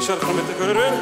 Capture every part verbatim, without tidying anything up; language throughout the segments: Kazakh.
келген шығар, құрметті көрермен.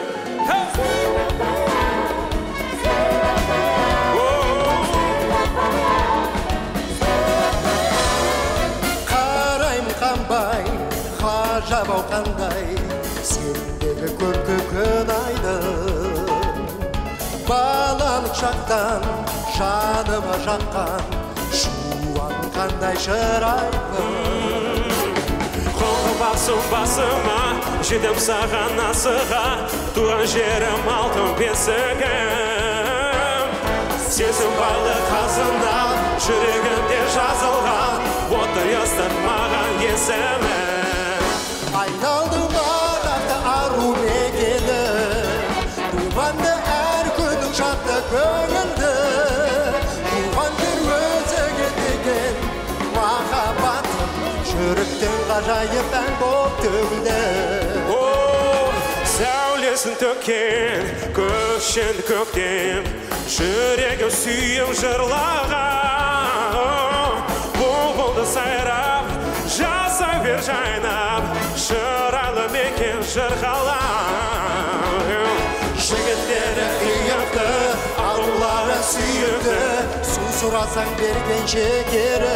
Қарайым қанбай, ғажап-ау қандай, сендегі көркі күн айдың. Балалық шақтан жаныма жаққан, жуан қандай шырайың. Қолға басым басыма, жетем саған асыға, туған жерім алтын бесігім. Сезім балы қазына, жүрегімде жазылған, отты естір маған есімі. Айналдым адақты ару мекені, туғанды әр күнің шатты көңілді. Туған жер өзіңе деген махаббатым, жүректен ғажайып ән боп төгілді. Сәулесін төккен көшен көктем, жүрегі сүйім жырлаған. Бұлбұлды сайрап, жасай бер жайнап, шырайлы мекен жырғалап. Жігіттері ұйықты, арулары сүйікті, су сұрасаң берген шекері.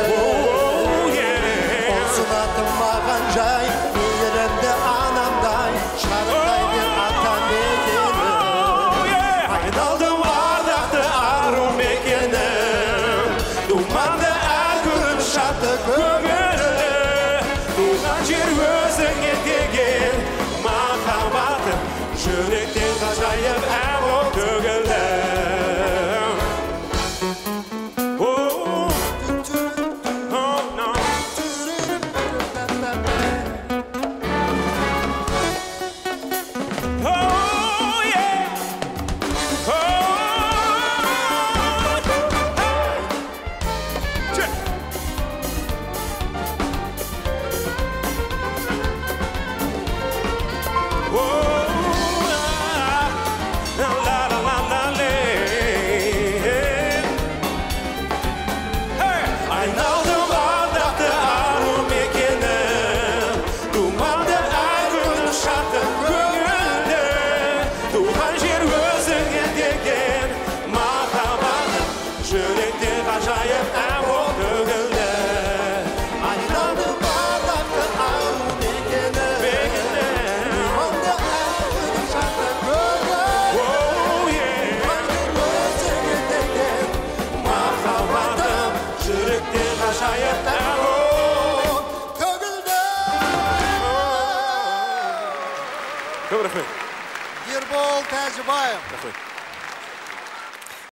Осынатым маған жай, мейірімді анамдай, шарықтайды ата мекені. Айналдым ардақты ару мекенім, думанды әр күн шатты көңілі. Туған жер өзіңе деген махаббатым, жүректен ғажайып ән боп төгілді. Ербол Тәжібаев.